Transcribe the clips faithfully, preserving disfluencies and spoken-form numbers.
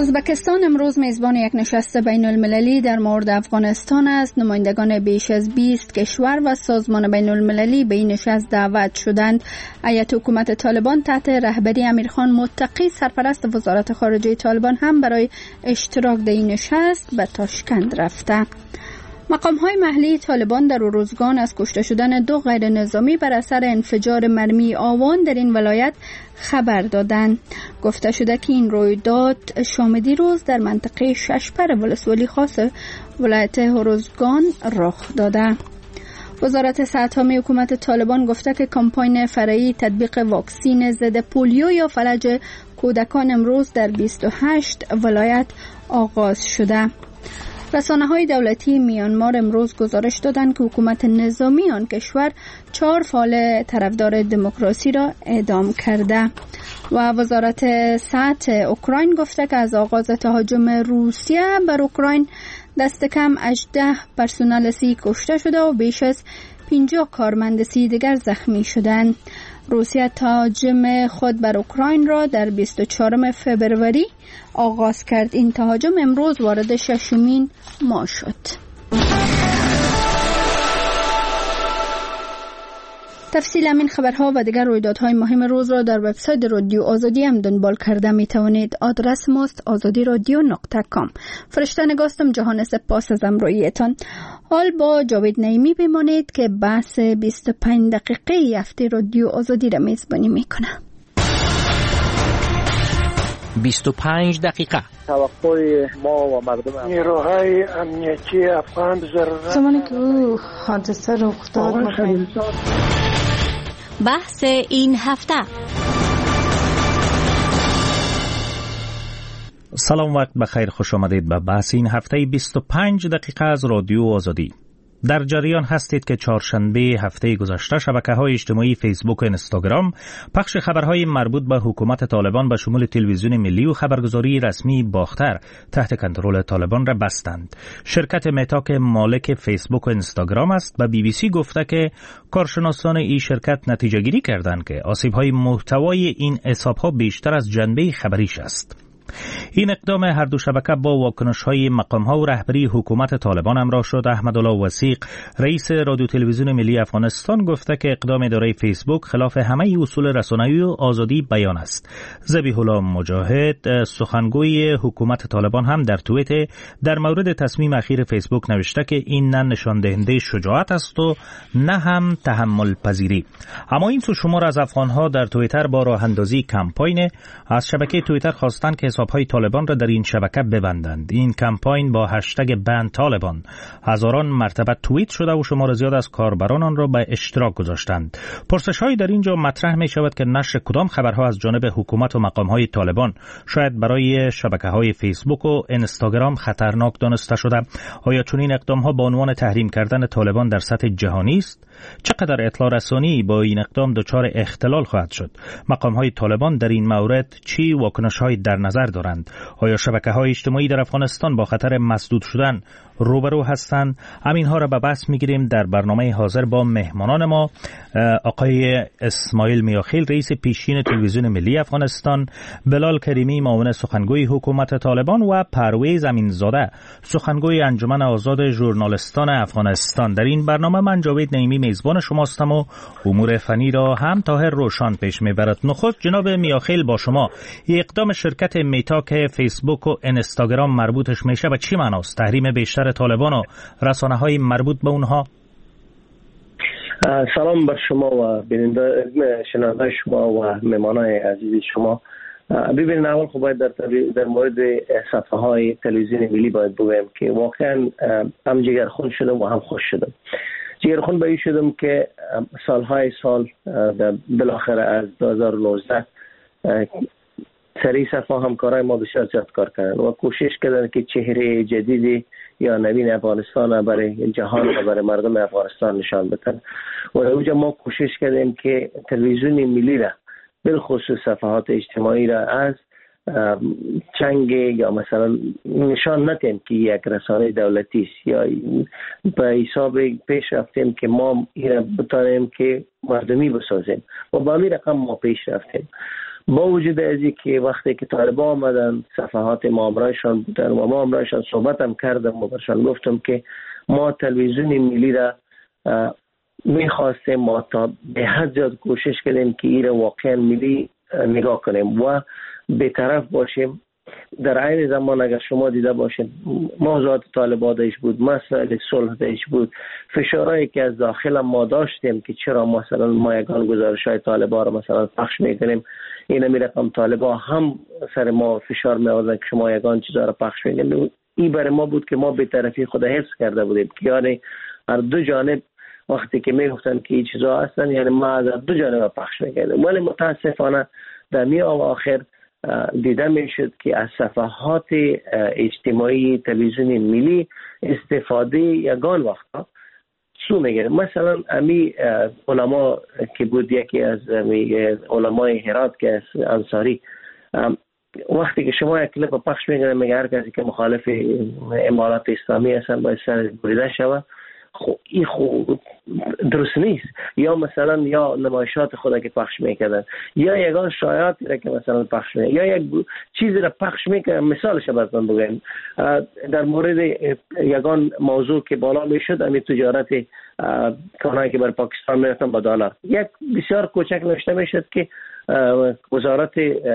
ازبکستان امروز میزبان یک نشست بین المللی در مورد افغانستان است. نمایندگان بیش از بیست کشور و سازمان بین المللی به این نشست دعوت شدند. هیئت حکومت طالبان تحت رهبری امیرخان متقی سرپرست وزارت خارجه طالبان هم برای اشتراک در این نشست به تاشکند رفته. مقام‌های محلی طالبان در اروزگان از کشته شدن دو غیر نظامی بر اثر انفجار مرمی آوان در این ولایت خبر دادند. گفته شده که این رویداد شام دیروز در منطقه ششپر ولسوالی خاص ولایت اروزگان رخ داده. وزارت صحت عامه حکومت طالبان گفته که کمپاین فرعی تطبیق واکسین ضد پولیو یا فلج کودکان امروز در بیست و هشت ولایت آغاز شده. رسانه‌های دولتی میانمار امروز گزارش دادند که حکومت نظامی آن کشور چهار فعال طرفدار دموکراسی را اعدام کرده و وزارت صحت اوکراین گفته که از آغاز تهاجم روسیه بر اوکراین دست کم هجده پرسنل سی کشته شده و بیش از پنجاه کارمند سی دیگر زخمی شدند. روسیه تهاجم خود بر اوکراین را در بیست و چهارم فبروری آغاز کرد. این تهاجم امروز وارد ششمین ماه شد. تفصیل همین خبرها و دیگر رویدادهای مهم روز را در وبسایت رادیو آزادی هم دنبال کرده می توانید. آدرس ماست آزادی رادیو نقطه کام. فرشته نگاستم جهان سپاس از همراهیتان. حال با جاوید نعیمی بمانید که بحث بیست و پنج دقیقه هفته رادیو آزادی را میزبانی میکنه. بیست و پنج دقیقه توقع ما و مردم نیروهای امنیتی افغان ضرورت زمانی که او حادثه رخ داد بحث این هفته. سلام، وقت بخیر، خوش آمدید به بحث این هفته بیست و پنج دقیقه از رادیو آزادی. در جریان هستید که چهارشنبه هفته گذشته شبکه‌های اجتماعی فیسبوک و اینستاگرام پخش خبرهای مربوط به حکومت طالبان به شمول تلویزیون ملی و خبرگزاری رسمی باختر تحت کنترل طالبان را بستند. شرکت متا که مالک فیسبوک و اینستاگرام است به بی بی سی گفته که کارشناسان این شرکت نتیجه گیری کردند که آسیب‌های محتوای این حساب‌ها بیشتر از جنبه خبریش است. این اقدام هر دو شبکه با واکنش‌های مقام‌ها و رهبری حکومت طالبان همراه شد. احمدالله وثیق رئیس رادیو تلویزیون ملی افغانستان گفته که اقدام اداره فیسبوک خلاف همه اصول رسانه‌ای و آزادی بیان است. ذبیح الله مجاهد سخنگوی حکومت طالبان هم در توییت در مورد تصمیم اخیر فیسبوک نوشته که این نه نشان دهنده شجاعت است و نه هم تحمل پذیری. اما این سو شمار از افغان‌ها در توییتر با راه اندازی کمپاین از شبکه توییتر خواستند که حساب‌های طالبان را در این شبکه ببندند. این کمپاین با هشتگ بند طالبان هزاران مرتبه توییت شده و شمار زیاد از کاربران آن را به اشتراک گذاشتند. پرسش‌هایی در اینجا مطرح می شود که نشر کدام خبرها از جانب حکومت و مقام‌های طالبان شاید برای شبکه‌های فیسبوک و اینستاگرام خطرناک دانسته شده؟ آیا چنین اقدام‌ها به عنوان تحریم کردن طالبان در سطح جهانی است؟ چقدر اطلاع رسانی با این اقدام دچار اختلال خواهد شد؟ مقام‌های طالبان در این مورد چی واکنش‌هایی در نظر دارند؟ آیا شبکه‌های اجتماعی در افغانستان با خطر مسدود شدن روبرو هستند؟ همین‌ها را به بحث می‌گیریم در برنامه حاضر با مهمانان ما، آقای اسماعیل میاخیل رئیس پیشین تلویزیون ملی افغانستان، بلال کریمی معاون سخنگوی حکومت طالبان و پرویز امینزاده سخنگوی انجمن آزاد ژورنالیستان افغانستان. در این برنامه من جاوید نعیمی میزبان شماستم و امور فنی را هم طاهر روشان پیش میبرد. نخست جناب میاخیل با شما، اقدام شرکت متا که فیسبوک و اینستاگرام مربوطش میشه به چی معناست؟ تحریم بیشتر طالبان و رسانه‌های مربوط به اونها؟ سلام بر شما و بیننده شنونده شما و مهمانان عزیز شما. ببینید، اول خب باید در, در مورد صفحه های تلویزیون ملی باید بگویم که واقعا هم جگرخون شدم و هم خوش شدم. جگرخون به این شدم که سالهای سال بالاخره از دو هزار و نوزده سری صفحه همکارای ما بسیار زیاد کار کردن و کوشش کردن که چهره جدیدی یا نوین افغانستان برای جهان و برای مردم افغانستان نشان بدن. و اونجا ما کوشش کردیم که تلویزیون ملی را، بالخصوص صفحات اجتماعی را، از چنگ یا مثلا نشان ندیم که یک رسانه دولتی است، یا به حساب پیش رفتیم که ما این بتانیم که مردمی بسازیم و با همین رقم ما پیش رفتیم. با وجود از که وقتی که طالبان آمدن صفحات مامورایشان بودن و مامورایشان صحبت هم کردم و برشان گفتم که ما تلویزیون ملی را میخواستیم ما تا به حد زیاد کوشش کنیم که این واقعا ملی نگاه کنیم و بی‌طرف باشیم. در عین زمان اگر شما دیده باشید موضوعات طالبان داشت بود، مسائل صلح داشت بود، فشارهایی که از داخل ما داشتیم که چرا مثلا ما یگان گزارش‌های طالبان رو مثلا پخش میکنیم، این می رقم طالبان هم سر ما فشار می آوردن که شما یگان چیزا رو پخش میکنیم. این برای ما بود که ما به طرفی خود حفظ کرده بودیم که یعنی هر دو جانب وقتی که میگفتن که این چیزا هستن یعنی ما از دو جانب پخش میکردیم. ولی متاسفانه در میان آخر دیده میشد که از صفحات اجتماعی تلویزیون ملی استفاده یگان وقتا سو میگیره. مثلا امی علما که بود یکی از علمای هرات که از انصاری، وقتی که شما یک کلیپ پخش میکنه میگه هر کسی که مخالف امارات اسلامی هستن باید سر بریده شود، خب این خب درست نیست. یا مثلا یا نمایشات خدا که پخش میکردن یا یگان شایعاتی را که مثلا پخش میکردن یا یک چیزی را پخش میکردن. مثالش براتون بگم در مورد یگان موضوع که بالا میشد امی تجارت کانایی که بر پاکستان میرفتن با دلار، یک بسیار کوچک نوشته میشد که وزارت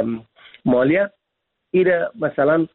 مالیه ایره مثلا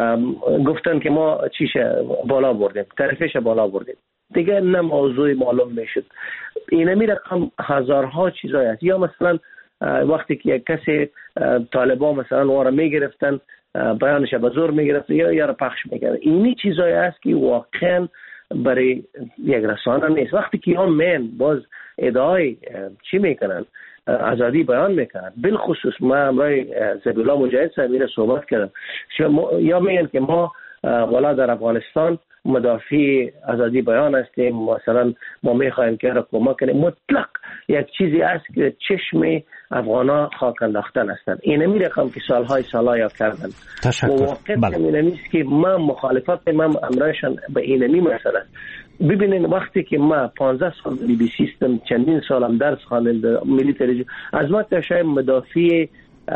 گفتن که ما چیشه بالا بردیم، تعرفش بالا بردیم، دیگه نه موضوع معلوم میشد. اینمی رقم هزارها چیزای هست. یا مثلا وقتی که یک کسی طالبان مثلا واره میگرفتن بیانش به زور میگرفتن یا یا پخش میکردن، اینی چیزای هست که واقعا برای یک رسانه نیست. وقتی که هم من باز ادعای چی میکنن آزادی بیان میکنن، بالخصوص ما امرای زبیلا مجاهد صاحب صحبت کردم یا میگن که ما والا در افغانستان مدافع آزادی بیان هستیم، مثلا ما میخوایم که حکومت کنیم. مطلق یک چیزی است که چشم افغانا خاک انداختن هستند. این میرقم که سالهای سالا یا کردن و واقعا این نیست که من مخالفت من امرایشان به اینمی مسئله. ببینید وقتی که ما پانزده سال بی بی سیستم چندین سالم درس خواندم ملی تلویزیون، از ما تا شاید مدافع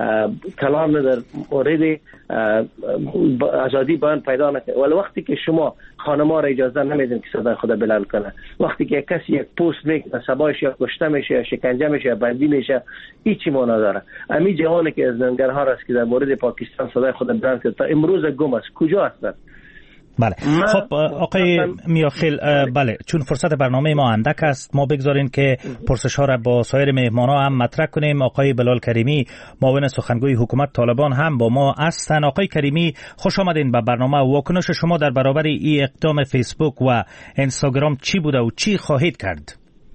کلام در مورد آزادی بیان پیدا نکنه. ولی وقتی که شما خانم‌ها را اجازه نمیدین که صدای خود بلند کنه، وقتی که کسی یک پست میکنه سبایش یا کشته میشه یا شکنجه میشه یا بندی میشه، هیچی معنا نداره. امی جوانی که از ننگرهار است که در مورد پاکستان صدای خود بلند کرد تا امروز گم است، کجا هستند؟ بله خب آقای میاخیل، بله چون فرصت برنامه ما اندک است ما بگذارین که پرسش ها را با سایر مهمان ها هم مطرح کنیم. آقای بلال کریمی معاون سخنگوی حکومت طالبان هم با ما هستند. آقای کریمی خوش آمدین به برنامه. واکنش شما در برابر این اقدام فیسبوک و اینستاگرام چی بوده و چی خواهید کرد؟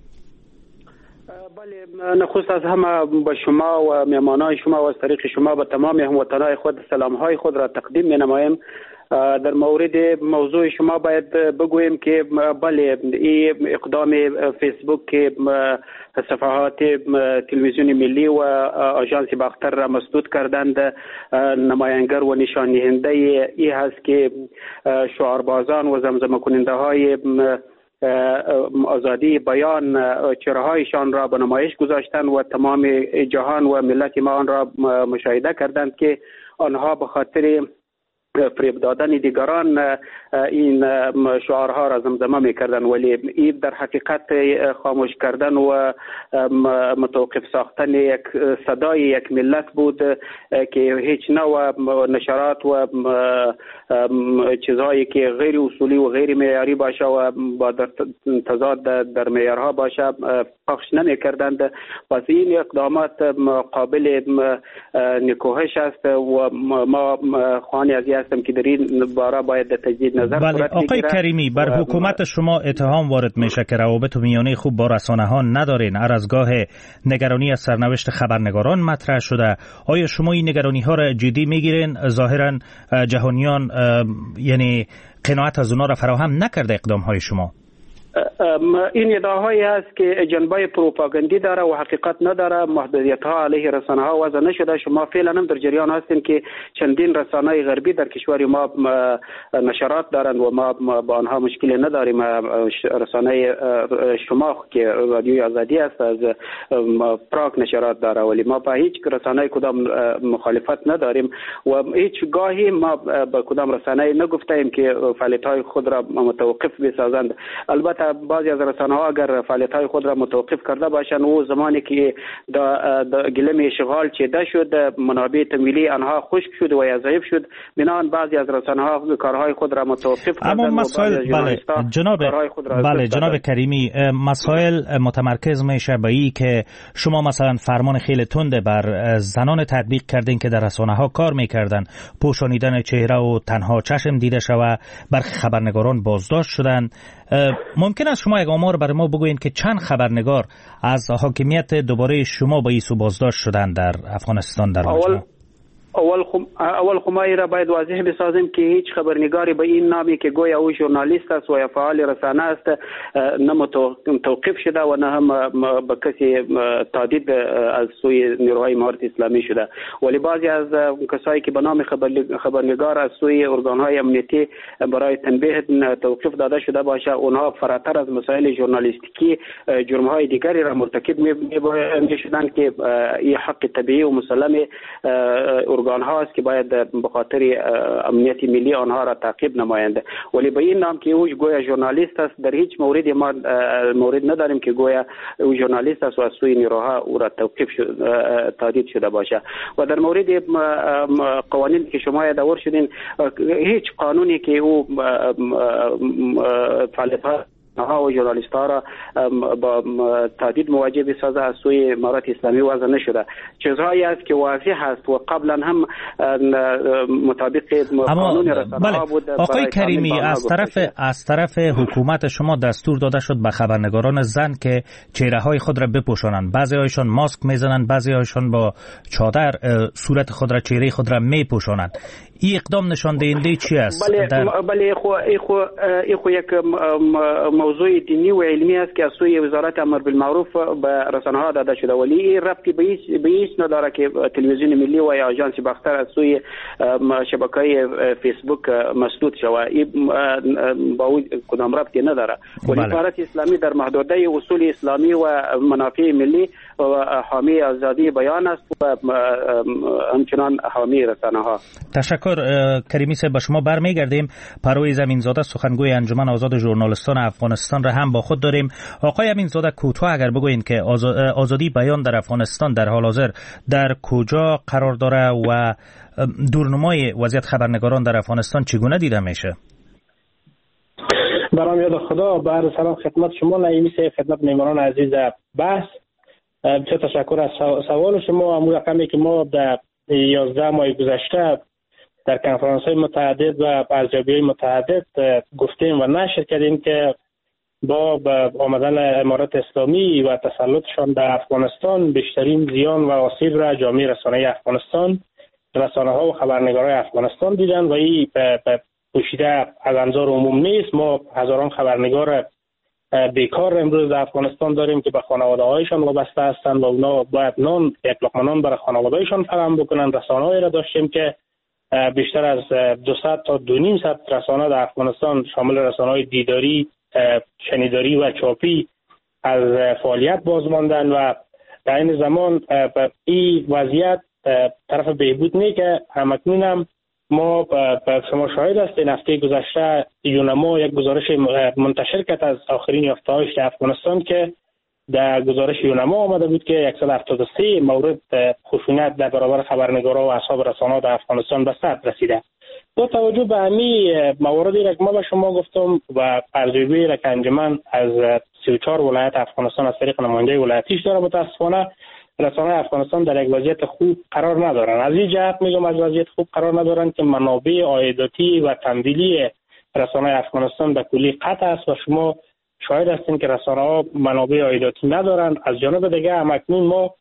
بله نخست از همه با شما و مهمانای شما و از طریق شما به تمام هموطنان خود سلام های خود را تقدیم می نمایم. در مورد موضوع شما باید بگویم که بله این اقدام فیسبوک که صفحات تلویزیون ملی و آژانس باختر را مسدود کردند نمایانگر و نشان دهنده ای هست که شعاربازان و زمزمه کننده های آزادی بیان چهرهایشان را به نمایش گذاشتند و تمام جهان و ملت ما آن را مشاهده کردند که آنها به خاطر فریب دادن دیگران این شعارها را زمزمه میکردن، ولی این در حقیقت خاموش کردن و متوقف ساختن یک صدای یک ملت بود که هیچ نوع نشرات و چیزهایی که غیر اصولی و غیر معیاری باشه و با در تضاد در معیارها باشه پخش نمیکردند. پس این اقدامات قابل نکوهش است و ما خواهان از هستم که در این باره باید تجدید نظر بله. صورت آقای بگیره. کریمی بر حکومت شما اتهام وارد میشه که روابط و میانه خوب با رسانه ها ندارین. هر از گاه نگرانی از سرنوشت خبرنگاران مطرح شده. آیا شما این نگرانی ها را جدی میگیرین؟ ظاهرا جهانیان یعنی قناعت از اونا را فراهم نکرده اقدام های شما. این ادعاهایی است که جنبه پروپاگاندی داره و حقیقت نداره. محدودیت ها علیه رسانه ها وضع نشده. شما فعلا هم در جریان هستین که چندین رسانه غربی در کشور ما نشرات دارند و ما با آنها مشکلی نداریم. رسانه شما که رادیوی آزادی است از پراگ نشرات داره، ولی ما با هیچ رسانه کدام مخالفت نداریم و هیچ گاهی ما با کدام رسانه نگفتیم که فعالیت های خود را متوقف بسازند. البته بعضی از رسانه ها اگر فعالیت های خود را متوقف کرده باشند و زمانی که دا گلم اشغال چیده شد، منابع تمویلی آنها خشک شد و یا ضعیف شد، بنابراین بعضی از رسانه ها کارهای خود را متوقف کردند. اما مسائل بله جناب بله جناب کریمی، مسائل متمرکز میشه به این که شما مثلا فرمان خیلی تند بر زنان تطبیق کردین که در رسانه ها کار میکردن، پوشانیدن چهره و تنها چشم دیده شود، برخی خبرنگاران بازداشت شدند. ممکن است شما یک آمار برای ما بگوین که چند خبرنگار از حاکمیت دوباره شما با ایسو بازداشت شدن در افغانستان در مجموع؟ اول خم اول خمایی را باید واضح بسازیم که هیچ خبرنگاری به این نامی که گویا او ژورنالیست است و یا فعال رسانه است نه متوقف شده و نه هم به کسی تهدید از سوی نیروهای امارت اسلامی شده، ولی بعضی از کسایی که به نام خبرنگار از سوی ارگانهای امنیتی برای تنبیه توقیف داده شده باشه، اونها فراتر از مسائل ژورنالیستیکی جرمهای دیگری را مرتکب می شدند که این حق طبیعی و مسلم ارگان هاست که باید به خاطر امنیت ملی آنها را تعقیب نمایند، ولی به این نام که او گویا ژورنالیست است در هیچ موردی ما مورد نداریم که گویا او ژورنالیست است و از سوی نیروها او را توقیف تهدید شده باشه. و در مورد قوانین که شما یادآور شدین، هیچ قانونی که او فعالیت ها و ژورنالیست ها را با تهدید مواجه بسازه از سوی امارت اسلامی وضع نشده. چیزهایی است که واضح است و قبلا هم مطابق قانون رسانه ها بود. آقای کریمی، از طرف از طرف حکومت شما دستور داده شد به خبرنگاران زن که چهره های خود را بپوشانند. بعضی هایشان ماسک میزنند، بعضی هایشان با چادر صورت خود را، چهره خود را میپوشانند. این اقدام نشان دهنده چی است؟ بله در... بله خو ایخو ایخو یک موضوع دینی و علمی است که از سوی وزارت امر بالمعروف به رسانه ها داده شده، ولی ربطی به هیچ به هیچ نداره که تلویزیون ملی و یا آژانس باختر از سوی شبکه فیسبوک مسدود شود. این با او کدام ربطی نداره، ولی امارت اسلامی در محدوده اصول اسلامی و منافع ملی و حامی آزادی بیان است و همچنان حامی رسانه ها. تشکر کریمی صاحب. با شما برمیگردیم. پرویز امینزاده سخنگوی انجمن آزاد ژورنالیستان افغانستان را هم با خود داریم. آقای امینزاده، کوتاه اگر بگوین که آزادی بیان در افغانستان در حال حاضر در کجا قرار داره و دورنمای وضعیت خبرنگاران در افغانستان چگونه دیده میشه؟ برام یاد خدا. بعد سلام خدمت شما نعیمی صاحب، خدمت میهمانان عزیز بحث. چه تشکر از سوال شما. همون رقمی که ما در یازده ماه گذشته در کنفرانس‌های متعدد و ارزیابی‌های متعدد گفتیم و نشر کردیم که با آمدن امارت اسلامی و تسلطشان در افغانستان بیشترین زیان و آسیب را جامعه رسانه‌ای افغانستان، رسانه‌ها و خبرنگارای افغانستان دیدن و این پوشیده از انظار عموم نیست. ما هزاران خبرنگار بیکار امروز در افغانستان داریم که به خانواده‌هایشان وابسته هستند و اونا باید نان یک لقمه نان برای خانواده‌هایشان فراهم بکنن. رسانه‌هایی را داشتیم که بیشتر از دویست تا دو نیم صد رسانه در افغانستان شامل رسانه‌های دیداری، شنیداری و چاپی از فعالیت باز ماندن و در این زمان این وضعیت طرف بهبود نیست که همکنون هم ما شما شاهد هستین. هفته گذشته یونما یک گزارش منتشر کرد از آخرین یافته‌هاش در افغانستان که در گزارش یونما آمده بود که صد و هفتاد و سه مورد خشونت در برابر خبرنگارا و اصحاب رسانه‌ها در افغانستان به صد رسیده. با توجه به همین مواردی را که ما به شما گفتم و ارزیابی را که انجمن از سی و چهار ولایت افغانستان از طریق نماینده ولایتیش داره، متاسفانه رسانه‌های افغانستان در یک وضعیت خوب قرار ندارن. از این جهت میگم از وضعیت خوب قرار ندارن که منابع عایداتی و تمویلی رسانه‌های افغانستان به کلی قطع است و شما شاهد هستین که رسانه‌ها منابع عایداتی ندارن. از جانب دیگه همکنون ما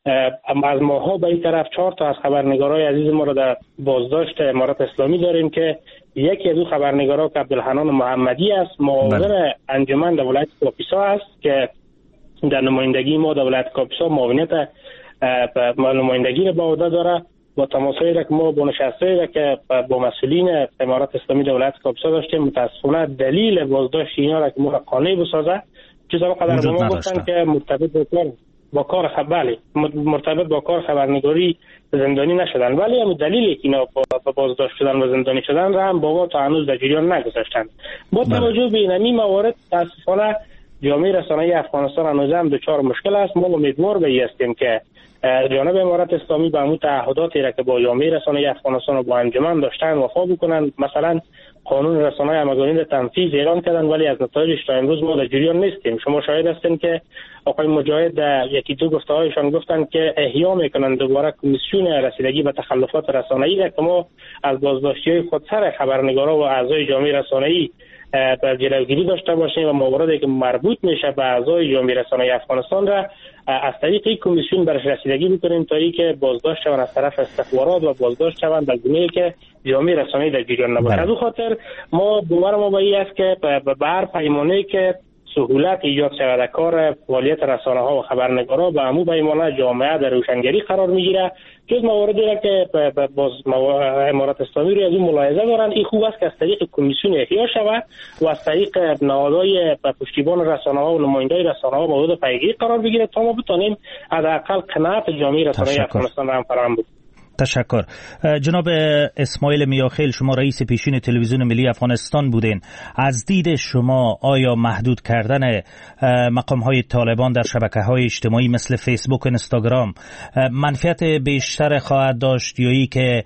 از ماها به این طرف چهار تا از خبرنگارای عزیز ما را در بازداشت امارت اسلامی داریم که یکی از او خبرنگارا که عبدالحنان محمدی است، معاون انجمن در ولایت کاپیسا است که در نمایندگی ما در ولایت کاپیسا معاونیت نمایندگی را به عهده داره. با تماسایی را که ما با نشستایی را که با مسئولین امارت اسلامی در ولایت کاپیسا داشتیم، متاسفانه دلیل بازداشت اینا را که ما را قانع بسازه چیزا قدر به ما گفتن که مرتبط به کار با کار خبری مرتبط با کار خبرنگاری زندانی نشدن، ولی هم دلیلی که اینا با بازداشت شدن و زندانی شدن را هم با ما تا هنوز در جریان نگذاشتن. با توجه به این موارد متاسفانه جامعه رسانه‌ای افغانستان هنوز هم دچار مشکل است. ما امیدوار به این هستیم که جانب امارت اسلامی به همون تعهداتی را که با جامعه رسانه‌ای افغانستان و با انجمن داشتن وفا بکنن. مثلا قانون رسانه‌های همگانی را تنفیذ اعلام کردن، ولی از نتایجش تا امروز ما در جریان نیستیم. شما شاهد هستین که آقای مجاهد در یکی دو گفته‌هایشان گفتن که احیا میکنن دوباره کمیسیون رسیدگی به تخلفات رسانه‌ای را که ما از بازداشتی‌های خودسر خبرنگارا و اعضای جامعه رسانه‌ای در جلوگیری داشته باشیم و مواردی که مربوط میشه به اعضای جامعه رسانه‌ای افغانستان را از طریق این کمیسیون برش رسیدگی بکنیم تا اینکه بازداشت شوند از طرف استخبارات و بازداشت شوند در گونه‌ای که جامعه رسانه‌ای در جریان نباشه. از اون خاطر ما باور ما به این است که به هر پیمانه‌ای که سهولت ایجاد شود در کار فعالیت رسانه‌ها و خبرنگارا به عموم پیمانه جامعه در روشنگری قرار میگیره. جز مواردی را که باز امارت اسلامی رو از این ملاحظه دارن، این خوب است که از طریق کمیسیون احیا شود و از طریق نهادهای پشتیبان رسانه‌ها و نمایندای رسانه‌ها مورد پیگیری قرار بگیره تا ما بتونیم حداقل قناعت جامعه رسانه‌ای افغانستان را هم فراهم کنیم. تشکر. جناب اسماعیل میاخیل، شما رئیس پیشین تلویزیون ملی افغانستان بودین. از دید شما آیا محدود کردن مقام‌های طالبان در شبکه‌های اجتماعی مثل فیسبوک و اینستاگرام منفعت بیشتر خواهد داشت یا ای که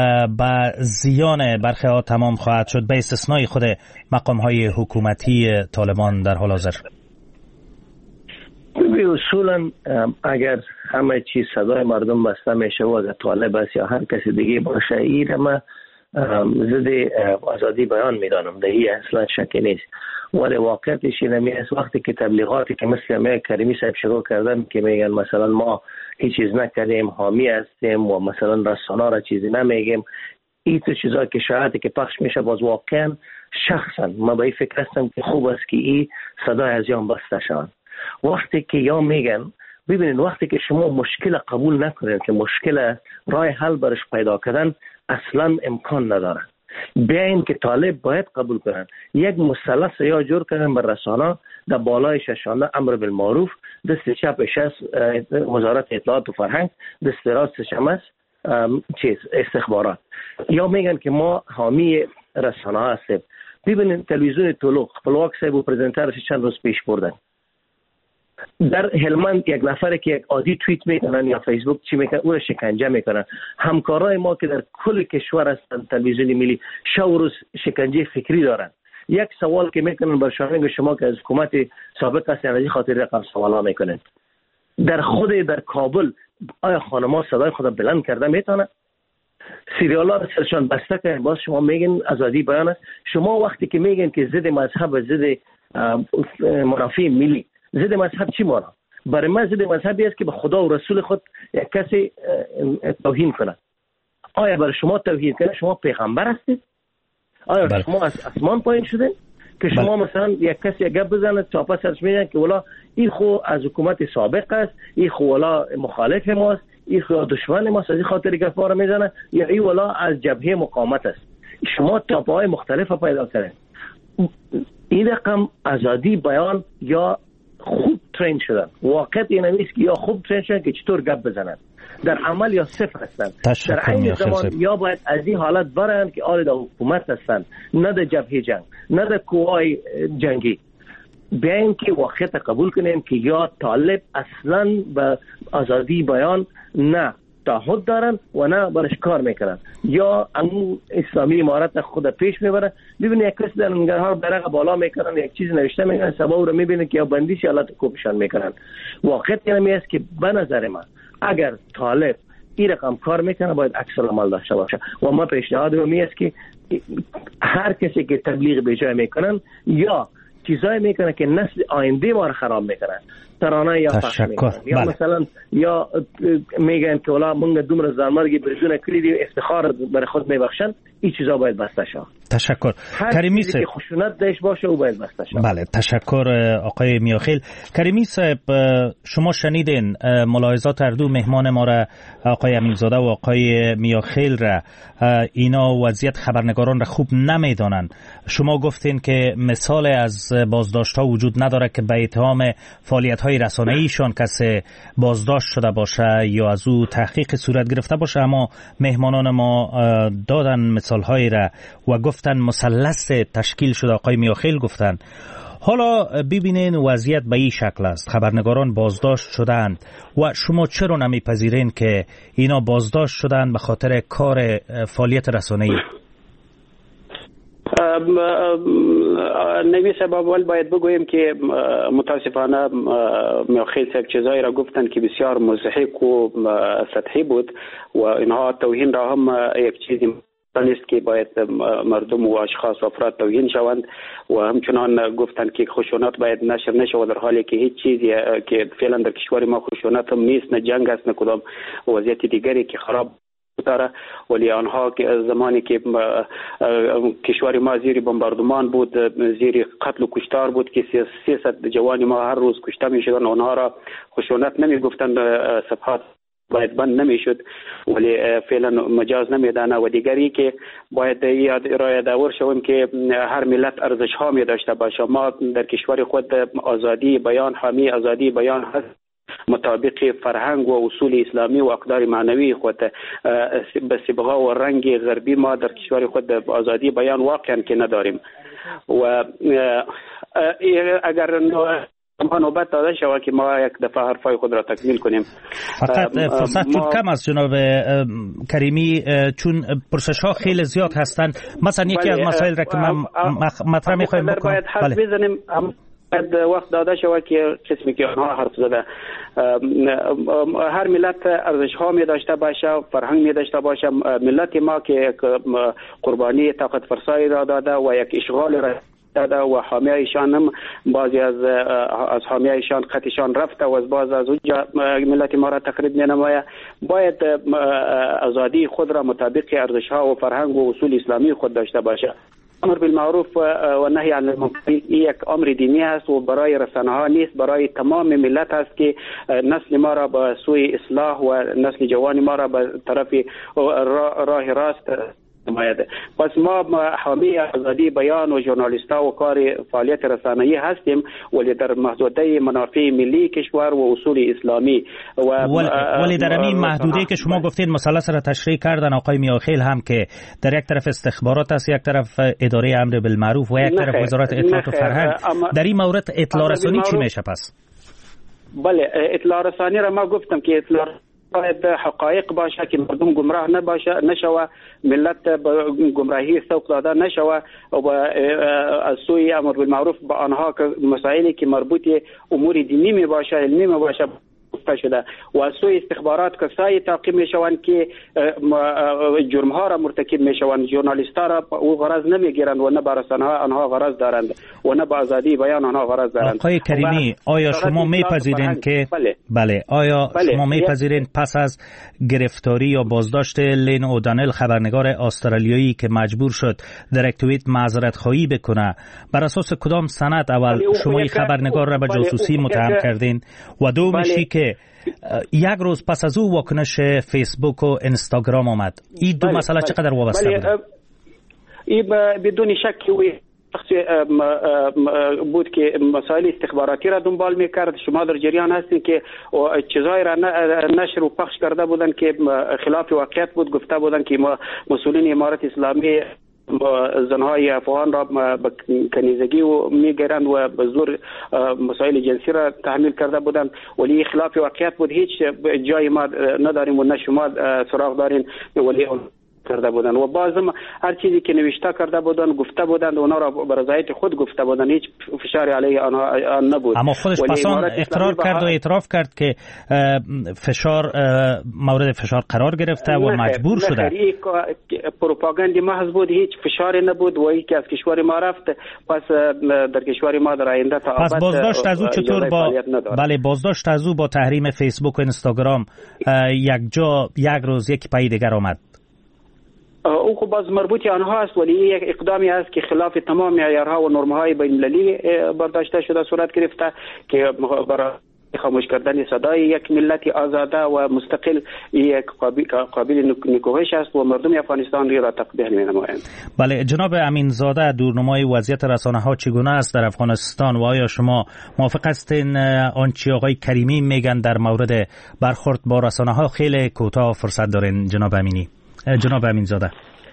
به زیان برخی ها تمام خواهد شد، به استثنای خود مقام‌های حکومتی طالبان در حال حاضر؟ به اصولا اگر همه چیز صدای مردم بسته میشه و اگر طالب است یا هر کسی دیگه باشه، این ما ضد آزادی بیان میدانم، در این اصلا شکی نیست. ولی واقعیتش اینه است وقتی که تبلیغاتی که مثل امیر کریمی صاحب شروع کردن که میگن مثلا ما هیچ چیز نکردیم، حامی هستیم و مثلا رسانه‌ها را چیزی نمیگیم، این تو چیزا که شاید که پخش میشه، باز واقعا شخصا ما به این فکر هستم که خوب است که این صدای از یان بسته شوند. وقتی که یا میگن ببینید وقتی که شما مشکل قبول نکنید که مشکل راه حل برش پیدا کردن اصلا امکان نداره، بیاین که طالب باید قبول کنن یک مثلث یا جور کردن بر رسانه، در بالای ششانه امر بالمعروف، دست چپش است وزارت اطلاعات و فرهنگ، دست راستش هم است چیز استخبارات. یا میگن که ما حامی رسانه هستیم. ببینید تلویزیون طلوع خپلواک صاحب و پرزنترش چند روز پیش بردن در هلمند، یک نفر که یک عادی توییت میکنن یا فیسبوک چی میکنن اون شکنجه میکنن. همکارای ما که در کل کشور هستن تلویزیون ملی شب روز شکنجه فکری دارن. یک سوال که میکنن بر شما، شما که از حکومت سابق هستین از این خاطر رقم سوالا میکنن. در خود در کابل آیا خانم‌ها صدای خود بلند کرده میتونه؟ سریالا رو سرشان بسته کردن، باز شما میگن آزادی بیان است. شما وقتی که میگن که ضد مذهب و ضد منافع ملی، ضد مذهب چی مانا؟ برای من ضد مذهبی است که به خدا و رسول خود یک کسی توهین کنه. آیا برای شما توهین کنه شما پیغمبر هستید؟ آیا بله. شما از اسمان پایین شدین که شما بله. مثلا یک کسی یک گپ بزنه چاپا سرش میگن که والا این خو از حکومت سابق است، این خو والا مخالف ماست، این خو دشمن ماست، از این خاطر گپا رو میزنه، یا این والا از جبهه مقاومت است. شما تاپهای مختلف پیدا کردین. این رقم آزادی بیان یا خوب ترین شدن. واقعیت این نیست که یا خوب ترین شدن که چطور گپ بزنن، در عمل یا صفر هستن. در این زمان یا باید از این حالت برن که آل در حکومت هستن، نه در جبهه جنگ، نه در قوای جنگی. بیاین که واقعیت قبول کنیم که یا طالب اصلا به آزادی بیان نه تعهد دارن و نه برش کار میکنن، یا امو اسلامی امارت خود پیش میبرن. ببینید یک کسی در ننگرهار برق بالا میکنن، یک چیز نوشته میکنن، سبا رو میبینید که یا بندیش حالت کوبشان میکنن. واقعیت اینمی است که به نظر من اگر طالب این رقم کار میکنه باید عکس العمل داشته باشه و ما پیشنهاد می است که هر کسی که تبلیغ به جای میکنن یا چیزایی میکنه که نسل آینده ما رو خراب میکنن، ترانه یا تشکر. یا بله. مثلا یا میگن که ولا مونږ دومره زلمرګي بریدونه کړی دي افتخار بر خود میبخشن این چیزا باید بسته شه. تشکر. کریمی صاحب که خشونت داشت باشه او باید بسته شه. بله تشکر آقای میاخیل. کریمی صاحب شما شنیدین ملاحظات هر دو مهمان ما را آقای امینزاده و آقای میاخیل را، اینا وضعیت خبرنگاران را خوب نمیدانند. شما گفتین که مثال از بازداشت ها وجود نداره که به اتهام فعالیت های رسانه‌ای ایشان کسی بازداشت شده باشه یا از او تحقیق صورت گرفته باشه، اما مهمانان ما دادن مثال هایی را و گفتن مثلث تشکیل شده. آقای میاخیل گفتن. حالا ببینین وضعیت به این شکل است، خبرنگاران بازداشت شدند و شما چرا نمیپذیرین که اینا بازداشت شدند به خاطر کار فعالیت رسانه‌ای؟ نوی سبب باید بگوییم که متاسفانه میاخیل صاحب چیزایی را گفتن که بسیار مضحک و سطحی بود و اینها توهین را هم یک چیزی نیست که باید مردم و اشخاص و افراد توهین شوند و همچنان گفتن که خشونت باید نشر نشود، در حالی که هیچ چیزی که فعلا در کشور ما خشونت هم نیست، نه جنگ است نه کدام وضعیت دیگری که خراب داره. ولی آنها زمانی که کشور ما زیر بمباردمان بود، زیر قتل و کشتار بود که سیصد جوان ما هر روز کشته می شدن، آنها را خشونت نمی گفتن، صفحات باید بند نمی شد، ولی فعلا مجاز نمی دانه. و دیگری که باید یاد رای داور شویم که هر ملت ارزش ها می داشته باشه. ما در کشور خود آزادی بیان، حامی آزادی بیان هست، مطابق فرهنگ و اصول اسلامی و اقدار معنوی خود به صبغه و رنگ غربی ما در کشور خود آزادی بیان واقعا که نداریم. و اگر ما نوبت داده شود که ما یک دفعه حرفای خود را تکمیل کنیم. فقط فرصت چون کم است جناب کریمی، چون پرسش ها خیلی زیاد هستند. مثلا یکی از مسائل را که من مطرح می‌خوایم بکنم، باید حرف بزنیم، باید وقت داده شود که قسمی که آنها حرف زده. هر ملت ارزش ها می داشته باشه، فرهنگ می داشته باشه. ملت ما که قربانی طاقت فرسایی را داده و یک اشغال را داده و حامیایشان هم بعضی از از حامیایشان خطشان رفته و از بعض از اونجا ملت ما را تخریب می نماید. باید آزادی خود را مطابق ارزش ها و فرهنگ و اصول اسلامی خود داشته باشه. امر بالمعروف و نهی عن المنکر یک امر دینی است و برای رسانه ها نیست، برای تمام ملت است که نسل ما را به سوی اصلاح و نسل جوان ما را به طرف راه راست نماید. پس ما حامی آزادی بیان و ژورنالیستا و کار فعالیت رسانه‌ای هستیم، ولی در محدوده منافع ملی کشور و اصول اسلامی و ولی در این محدوده که شما گفتین مثلث را تشریح کردن آقای میاخیل هم که در یک طرف استخبارات است، یک طرف اداره امر بالمعروف و یک طرف وزارت اطلاعات و فرهنگ، در این مورد اطلاع رسانی چی میشه پس؟ بله، اطلاع رسانی را ما گفتم که اطلاع باید حقایق باشه که مردم گمراه نباشه نشوه، ملت به گمراهی سوق داده نشوه و از سوی امر بالمعروف با آنها که مسائلی که مربوط امور دینی می باشه، علمی می باشه شده و از سوی استخبارات کسایی تعقیب می شوند که جرم ها را مرتکب می شوند. ژورنالیست ها را او غرض نمی گیرند و نه با رسانه ها آنها غرض دارند و نه با آزادی بیان آنها غرض دارند. آقای کریمی، آیا شما میپذیرین که بله, بله. آیا بله. شما میپذیرین پس از گرفتاری یا بازداشت لین اودانل خبرنگار استرالیایی که مجبور شد در یک توییت معذرت خواهی بکنه، بر اساس کدام سند اول شما این خبرنگار را به جاسوسی متهم کردین و دومشی که یک روز پس از او واکنش فیسبوک و اینستاگرام آمد؟ این دو مسئله چقدر وابسته بود؟ این بدون شک بود که مسائل استخباراتی را دنبال میکرد. شما در جریان هستین که چیزایی را نشر و پخش کرده بودن که خلاف واقعیت بود، گفته بودن که مسئولین امارت اسلامی زنهای افغان را به کنیزگی و میگیرند و به زور مسائل جنسی را تحمیل کرده بودند، ولی خلاف واقعیت بود. هیچ جای ما نداریم و نه شما سراغ دارین، ولی کرده بودند و باز هم هر چیزی که نوشته کرده بودند گفته بودند اونا را به رضایت خود گفته بودند، هیچ فشاری علیه آنها نبود. اما خودش پسان اقرار کرد و اعتراف کرد که فشار مورد فشار قرار گرفته و مجبور شده. پروپاگاندی محض بود، هیچ فشاری نبود و یکی از کشور ما رفت، پس در کشور ما در آینده تا پس بازداشت از او چطور با بله بازداشت از او با تحریم فیسبوک و اینستاگرام یک جا یک روز یک پای دیگر آمد؟ او خب باز مربوطی آنها است، ولی یک اقدامی است که خلاف تمام معیارها و نرم‌های بین‌المللی برداشته شده صورت گرفته که برای خاموش کردن صدای یک ملت آزاده و مستقل یک قابل نکوهش است و مردم افغانستان را تقبیح می‌نمایند. بله جناب امینزاده، دورنمای وضعیت رسانه‌ها چگونه است در افغانستان و آیا شما موافق هستین آنچه آقای کریمی میگن در مورد برخورد با رسانه‌ها؟ خیلی کوتاه فرصت دارین جناب امینی. جناب امینزاده.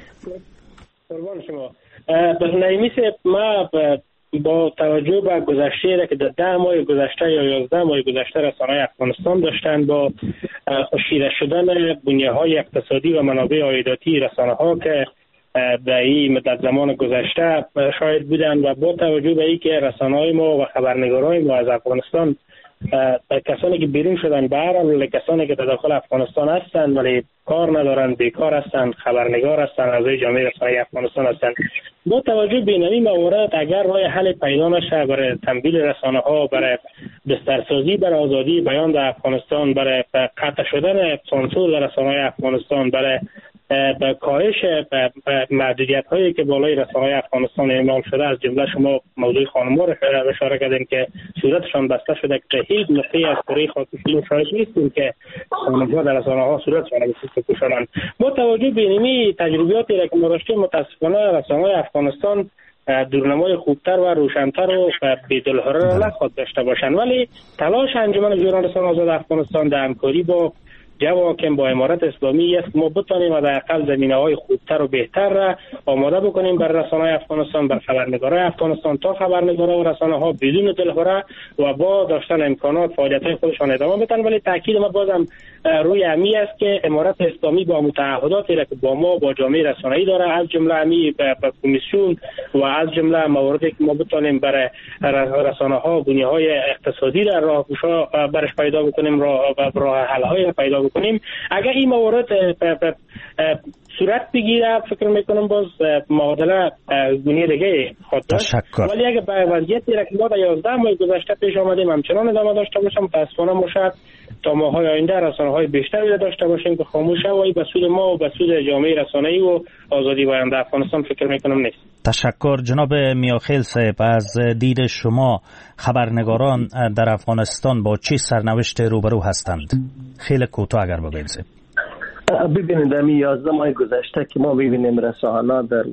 قربان شما. بغنیمیس ما با توجه به گذشته را که در ده ماه گذشته یا یازده ماه گذشته رسانه‌های افغانستان داشتن با خشکیده شدن بنیه‌های اقتصادی و منابع عایداتی رسانه‌ها که در این مدت زمان گذشته شاهد بودند و با توجه به اینکه رسانه‌های ما و خبرنگارای ما از افغانستان کسانی که بیرون شدن به هر حال کسانی که در داخل افغانستان هستند ولی کار ندارند، بیکار هستند، خبرنگار هستند، اعضای جامعه رسانه‌ای افغانستان هستند، با توجه به این موارد اگر راه حل پیدا نشه برای تمویل رسانه‌ها، برای بسترسازی برای آزادی بیان در افغانستان، برای قطع شدن سانسور در رسانه‌های افغانستان، برای به کاهش محدودیت هایی که بالای رسانه‌های افغانستان اعمال شده، از جمله شما موضوع خانم‌ها را اشاره کردین که صورتشان بسته شده که هیچ نقطه‌ای از کره خاکستری شاهد نیستیم که خانم‌ها در رسانه‌ها صورتشان بسته شدند. با توجه به این تجربیاتی را که ما داشتیم، متأسفانه رسانه‌های افغانستان دورنمای خوبتر و روشن‌تر و بی‌دلهره را نخواهد داشته باشند، ولی تلاش انجمن ژورنالیستان آزاد افغانستان در همکاری با جواکم با امارت اسلامی است ما بتانیم حداقل زمینه‌های خوبتر و بهتر را آماده بکنیم برای رسانه‌های افغانستان، بر خبرنگارای افغانستان، تا خبرنگارا و رسانه‌ها بدون دلهره و با داشتن امکانات فعالیت‌های خودشان ادامه بدن. ولی تاکید ما بازم روی امی است که امارت اسلامی با متعهداتی را که با ما با جامعه رسانه‌ای داره، از جمله امی به کمیسیون و از جمله مواردی که ما بتانیم برای رسانه‌ها بنیه‌های اقتصادی در راهگشا برش پیدا بکنیم، راه راه حل‌های پیدا کنیم. اگر این موارد صورت بگیره فکر میکنم باز معادله گونه دیگه خود داشت، ولی اگر به وضعیتی را که ما در یازده ماه گذشته پیش آمدیم همچنان ادامه داشته باشم، متاسفانه ما شاید تا ماهای آینده رسانه‌های بیشتری داشته باشیم که خاموشه و به سود ما و به سود جامعه رسانه‌ای و آزادی بیان در افغانستان فکر میکنم نیست. تشکر جناب میاخیل صاحب. از دید شما خبرنگاران در افغانستان با چه سرنوشت روبرو هستند؟ خیلی کوتاه اگر بگید. ببینید در یازده ماه گذشته که ما ببینیم رسانه‌ها در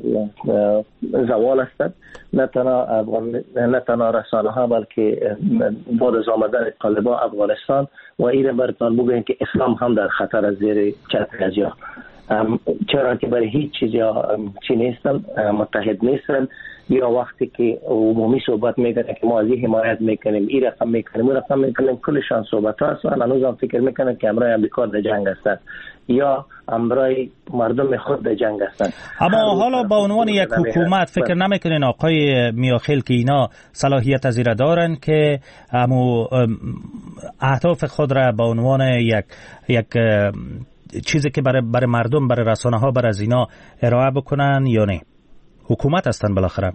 زوال هستند، نه تنها نه تنها رسانه ها بلکه بعد از آمدن طالبان افغانستان و این برتان بگوییم که اسلام هم در خطر از زیر چتر از یا چرا که برای هیچ چیز چی نیستن، متحد نیستن، یا وقتی که عمومی صحبت میکنه که ما از این حمایت میکنیم، این رقم میکنیم، اون رقم میکنیم، کلشان صحبت هست و هنوز هم فکر میکنن که امرای امریکا در جنگ هستن یا امرای مردم خود در جنگ هستن. اما حالا با عنوان یک حکومت فکر نمیکنین آقای میاخیل که اینا صلاحیت از ایره دارن که امو اهداف خود را با عنوان یک یک چیزی که برای برای مردم، برای رسانه ها، برای از اینا ارائه بکنن یا نه؟ حکومت هستن بالاخره.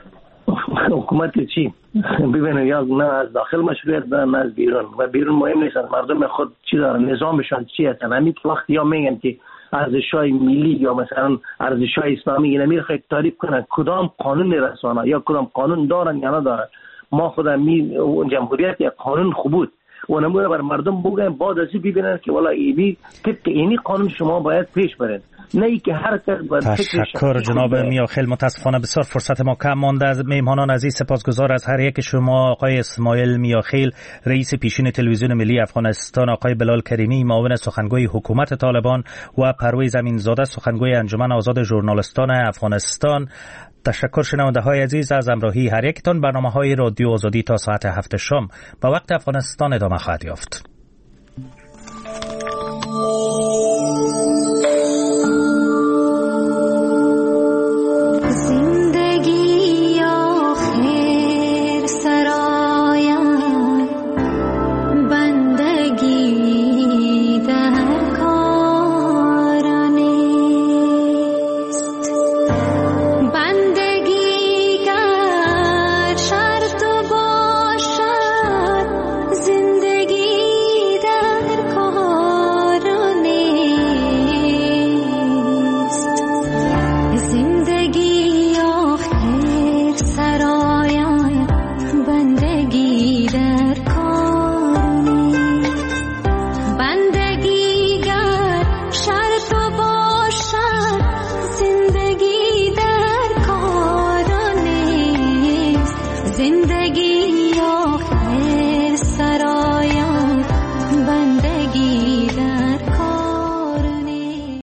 حکومت چی؟ ببینید یا نه از داخل مشروعیت دارن نه از بیرون، و بیرون مهم نیستن، مردم خود چی دارن، نظامشان چی هستن. همین وقت یا میگن که ارزش‌های ملی یا مثلا ارزش‌های اسلامی اینا میخواد تعریف کنن کدام قانون رسانه یا کدام قانون دارن یا ندارن. ما خود می جمهوریت یک قانون خوب بود و نمونه بر مردم بگن بعد از این ببینن که والا اینی طبق اینی قانون شما باید پیش برید، نه ای که هر کس باید تشکر جناب میاخیل. متاسفانه بسیار فرصت ما کم مانده. از میهمانان عزیز سپاسگزار از هر یک شما، آقای اسماعیل میاخیل رئیس پیشین تلویزیون ملی افغانستان، آقای بلال کریمی معاون سخنگوی حکومت طالبان و پرویز امینزاده سخنگوی انجمن آزاد ژورنالیستان افغانستان. تشکر شنونده های عزیز از همراهی هر یکتان. برنامه های رادیو آزادی تا ساعت هفت شام با وقت افغانستان ادامه خواهد یافت.